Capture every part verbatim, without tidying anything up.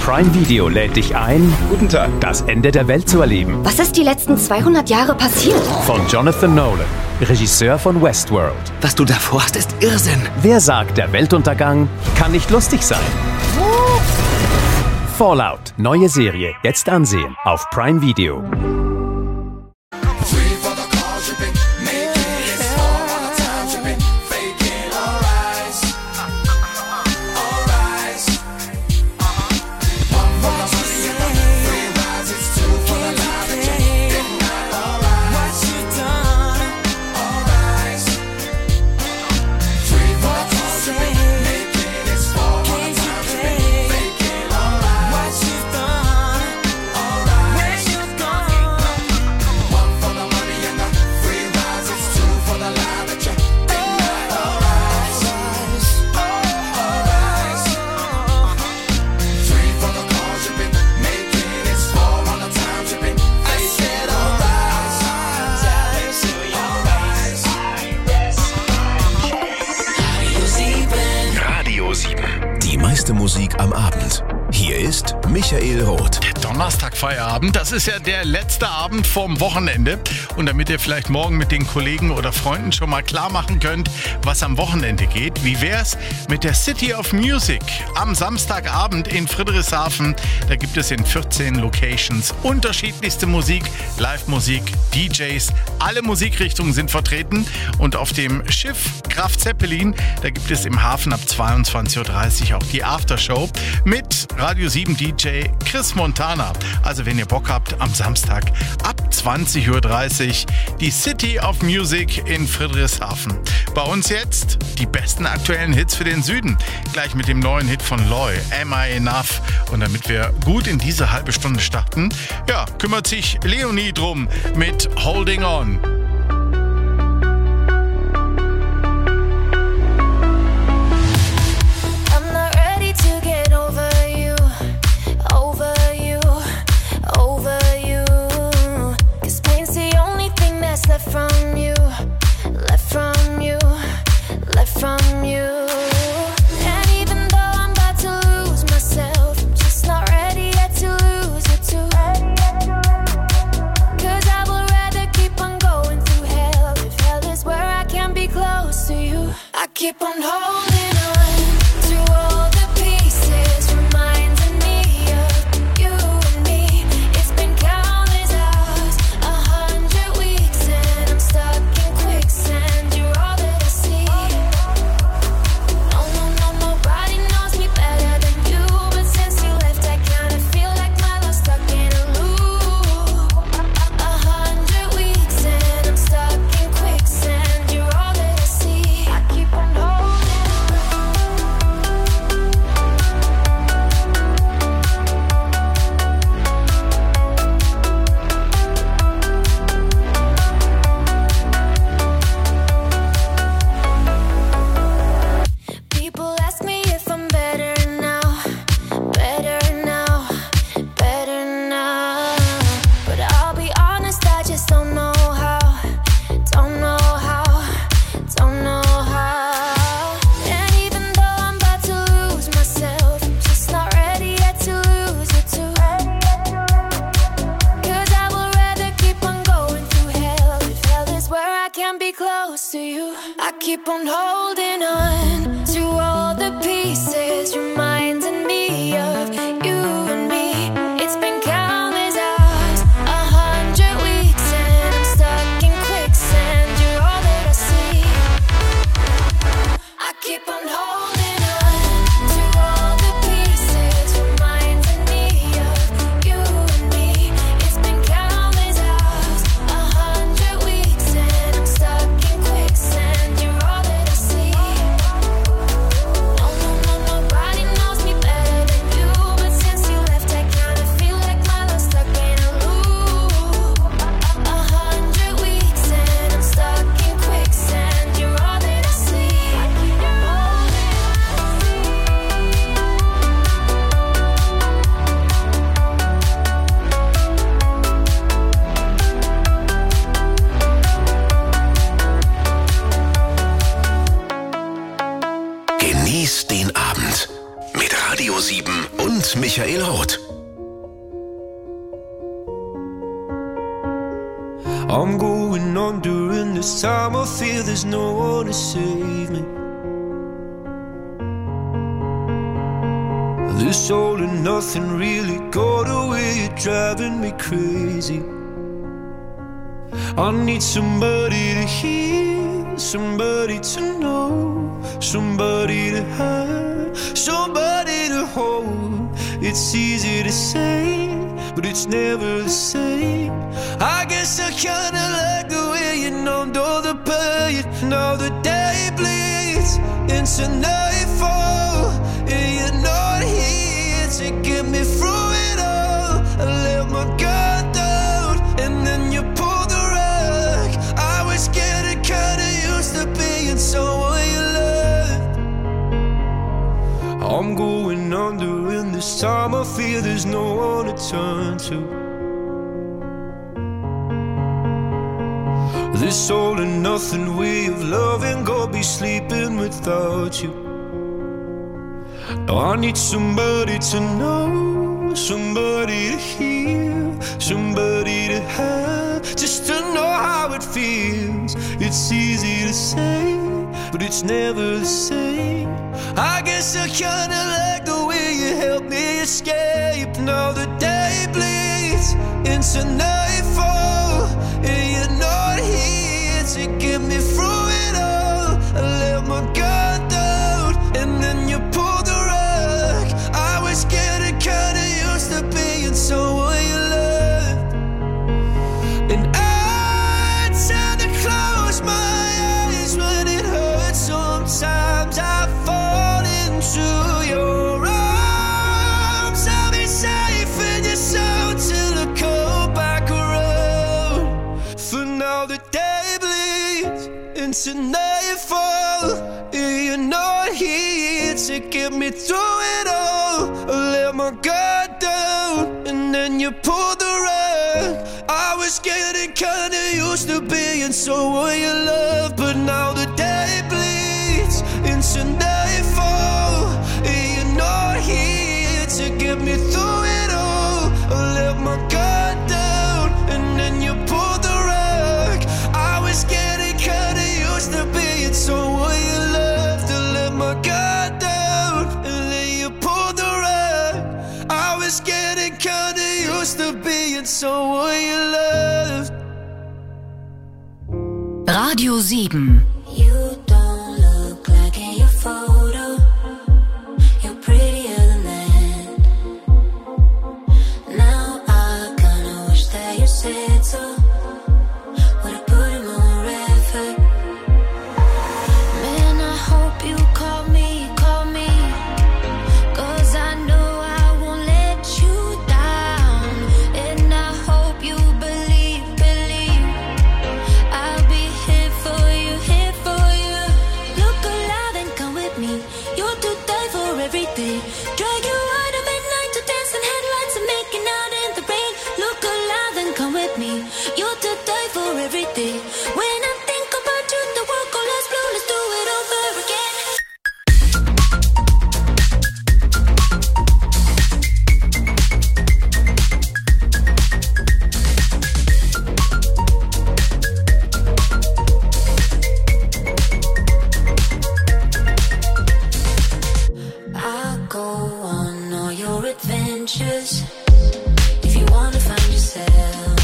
Prime Video lädt dich ein, Guten Tag. das Ende der Welt zu erleben. Was ist die letzten zweihundert Jahre passiert? Von Jonathan Nolan, Regisseur von Westworld. Was du davor hast, ist Irrsinn. Wer sagt, der Weltuntergang kann nicht lustig sein? Fallout, neue Serie, jetzt ansehen auf Prime Video. Die meiste Musik am Abend. Hier ist Michael Roth. Der Donnerstagfeierabend, das ist ja der letzte Abend vorm Wochenende. Und damit ihr vielleicht morgen mit den Kollegen oder Freunden schon mal klar machen könnt, was am Wochenende geht, wie wär's mit der City of Music am Samstagabend in Friedrichshafen? Da gibt es in vierzehn Locations unterschiedlichste Musik, Live-Musik, D Js, alle Musikrichtungen sind vertreten. Und auf dem Schiff Graf Zeppelin, da gibt es im Hafen ab zweiundzwanzig Uhr dreißig auch die Aftershow mit Radio sieben D J Chris Montana. Also wenn ihr Bock habt, am Samstag ab zwanzig Uhr dreißig die City of Music in Friedrichshafen. Bei uns jetzt die besten aktuellen Hits für den Süden. Gleich mit dem neuen Hit von Loy, Am I Enough? Und damit wir gut in diese halbe Stunde starten, ja, kümmert sich Leonie drum mit Holding On. Keep on holding on to all the pieces, reminding me of you and me. It's been countless hours, a hundred weeks, and I'm stuck in quicksand. You're all that I see. No, no, no, nobody knows me better than you, but since you left, I kinda feel like my love's stuck in a loop. A hundred weeks, and I'm stuck in quicksand. You're all that I see. I keep on keep on holding on to all the pieces, reminding me of you and me. It's been countless hours, a hundred weeks, and I'm stuck in quicksand. You're all that I see. I keep on holding on to all the pieces, reminding me of you and me. It's been countless hours, a hundred weeks, and I'm stuck in quicksand. You're all that I see. Michael Roth. I'm going under, and this time I feel there's no one to save me. This all and nothing really got away, you're driving me crazy. I need somebody to hear, somebody to know, somebody to have, somebody to hold. It's easy to say, but it's never the same. I guess I kinda like the way you numbed all the pain. Now the day bleeds into nightfall, and you're not here to get me through it all. I let my guard down, and then you pulled the rug. I was getting kinda used to being someone you loved. I'm going under, and this time I feel there's no one to turn to. This all and nothing way of loving, go be sleeping without you. Now I need somebody to know, somebody to hear, somebody to have, just to know how it feels. It's easy to say, but it's never the same. I guess I kinda like the way you help me escape. Now the day bleeds into nightfall, and you're not here to get me through it all. I let my guard down, and then you pulled the rug. I was getting kinda used to being someone you loved, and I tend to close my eyes when it hurts. Sometimes I fall into your arms. I'll be safe in your soul till I come back around. For now the day bleeds into nightfall, and you're not here to get me through it all. I let my guard down, and then you pulled the rug. I was getting kinda used to being someone you love, but now the day bleeds into nightfall, and you're not here to get me through it all. I let my guard down, and then you pulled the rug. I was getting kinda used to being someone you loved. I let my guard down, and then you pulled the rug. I was getting kinda used to being someone you loved. Radio sieben. You don't look like in your photo. You're prettier than that. Now I kinda wish that you said so. Would've put in more effort. Man, I hope you call me, call me, 'cause I know I won't let you down. And I hope you believe, believe I'll be here for you, here for you. Look alive and come with me. You're to die for everything. Drag you out at midnight to dance in headlights and making out in the rain. Look alive and come with me. You're to die for everything. When I think about you, the world goes less blue. Let's do it over again. I'll go on all your adventures if you wanna find yourself.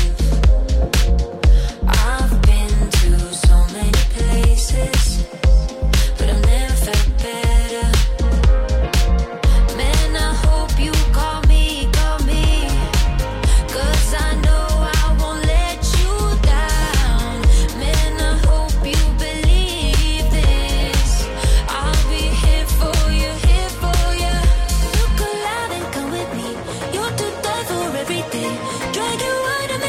I've been to so many places, but I've never felt better. Man, I hope you call me, call me, 'cause I know I won't let you down. Man, I hope you believe this. I'll be here for you, here for you. Look alive and come with me. You're to die for everything. Drag you out of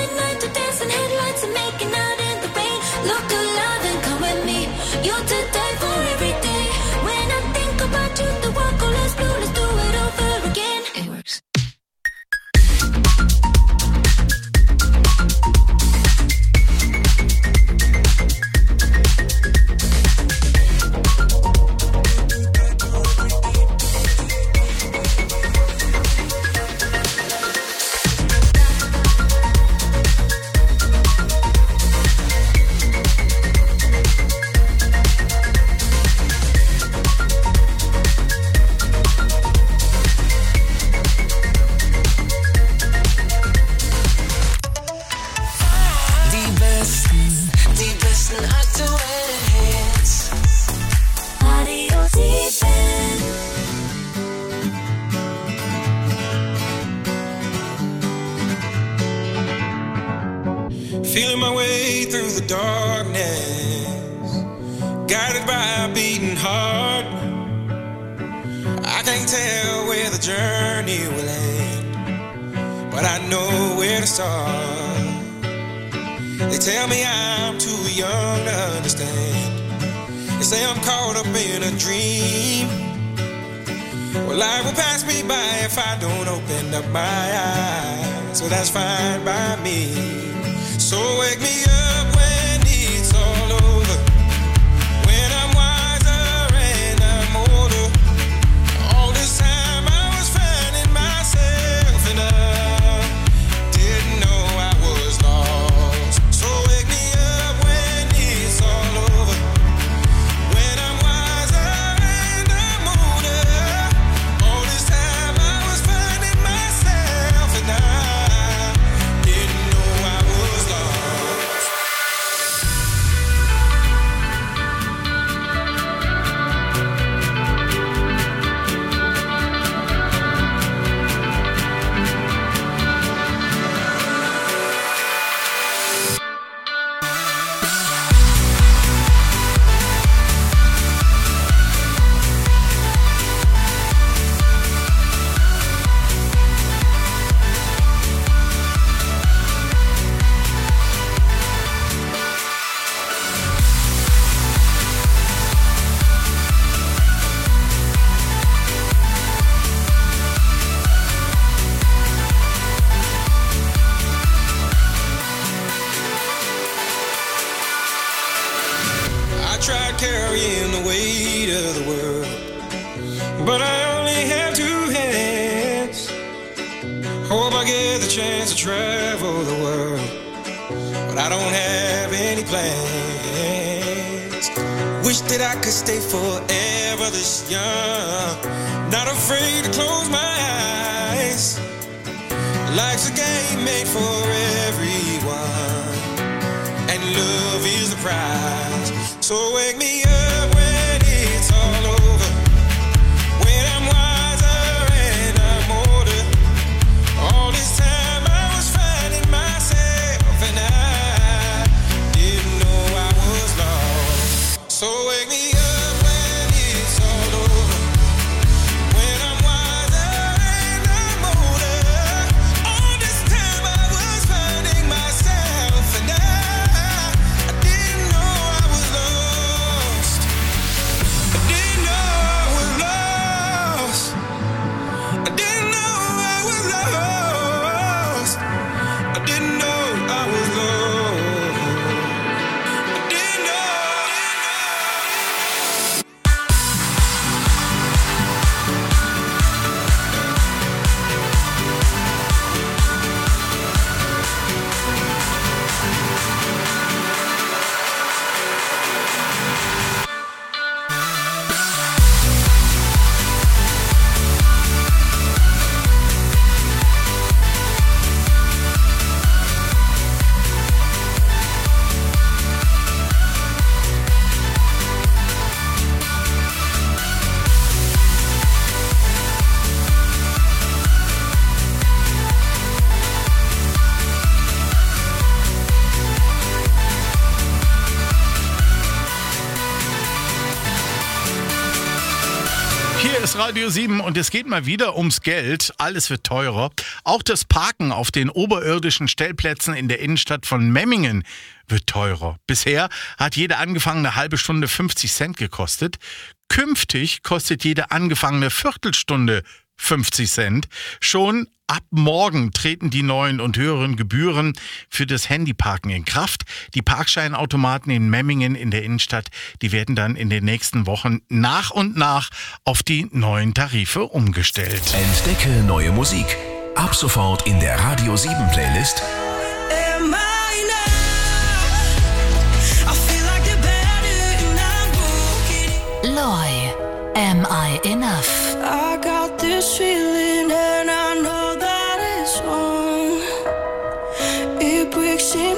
Feeling my way through the darkness, guided by a beating heart. I can't tell where the journey will end, but I know where to start. They tell me I'm too young to understand. They say I'm caught up in a dream. Well, life will pass me by if I don't open up my eyes. So that's fine by me. So wake me up when it's all over, when I'm wiser and I'm older. All this time I was finding myself and I didn't know I was lost. So wake me up when it's all over, when I'm wiser and I'm older. All this time I was finding myself and I didn't know I was lost. I tried carrying the weight of the world, but I only have two hands. Hope I get the chance to travel the world, but I don't have any plans. Wish that I could stay forever this young, not afraid to close my eyes. Life's a game made for everyone, and love is the prize. So wake me up when it's all over, when I'm wiser and I'm older. All this time I was finding myself and I didn't know I was lost. So wake me up when it's all over, when I'm wiser and I'm older. All this time I was finding myself and I I didn't know I was lost. I didn't know I was lost. I didn't know I was lost. I didn't know I was lost. I didn't know. Hier ist Radio sieben und es geht mal wieder ums Geld. Alles wird teurer. Auch das Parken auf den oberirdischen Stellplätzen in der Innenstadt von Memmingen wird teurer. Bisher hat jede angefangene halbe Stunde fünfzig Cent gekostet. Künftig kostet jede angefangene Viertelstunde fünfzig Cent. Schon ab morgen treten die neuen und höheren Gebühren für das Handyparken in Kraft. Die Parkscheinautomaten in Memmingen in der Innenstadt, die werden dann in den nächsten Wochen nach und nach auf die neuen Tarife umgestellt. Entdecke neue Musik. Ab sofort in der Radio sieben Playlist. Am I enough? I feel like the better and I'm broken. Loy, Am I Enough? I got this feeling and I know that it's wrong. It breaks in